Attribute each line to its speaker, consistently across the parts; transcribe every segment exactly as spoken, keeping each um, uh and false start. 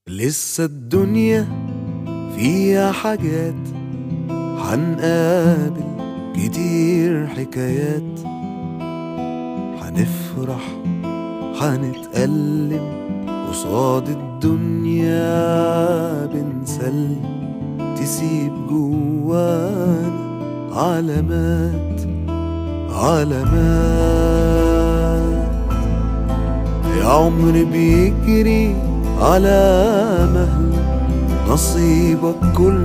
Speaker 1: لسه الدنيا فيها حاجات، حنقابل كتير حكايات، حنفرح حنتألم قصاد الدنيا، بنسلم تسيب جوانا علامات علامات. يا عمر بيجري على مهل، نصيبك كل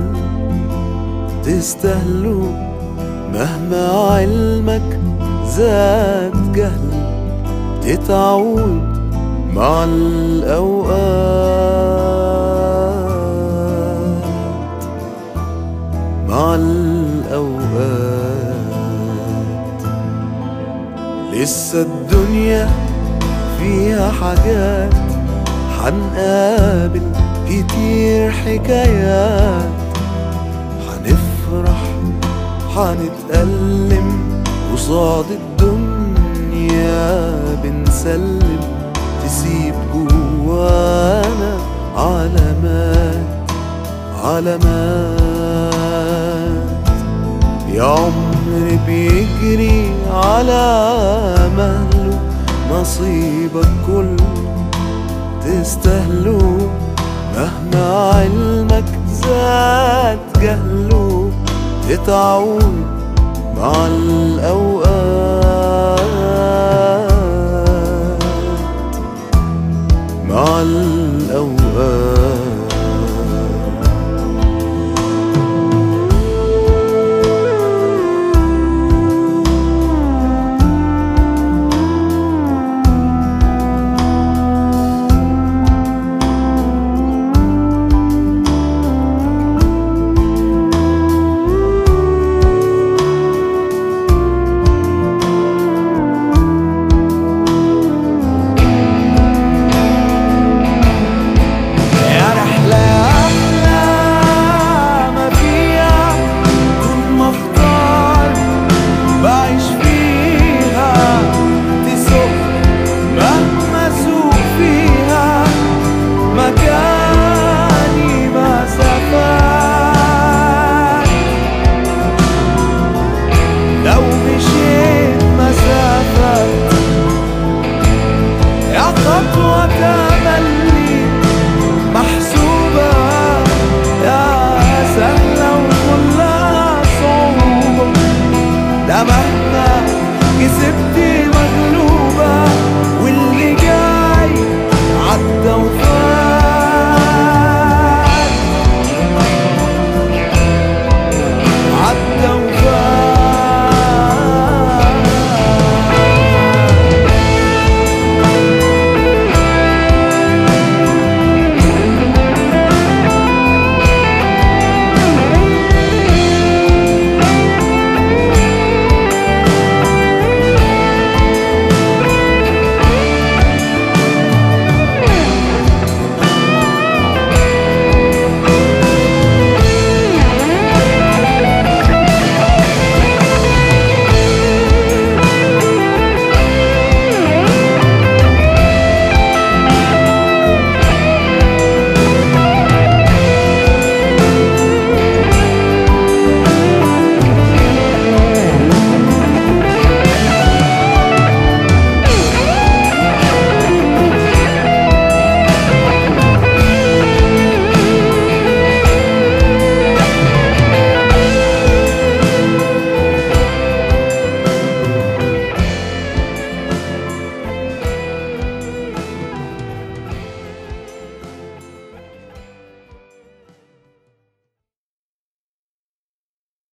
Speaker 1: تستاهله، مهما علمك زاد جهل تتعود مع الأوقات مع الأوقات. لسه الدنيا فيها حاجات، حنقابل كتير حكايات، حنفرح حنتألم قصاد الدنيا، بنسلم تسيب جوانا علامات علامات. يا عمر بيجري على مهله، نصيبك كل تستاهله، مهما علمك زاد جهله تتعود مع الأوقات مع الأوقات.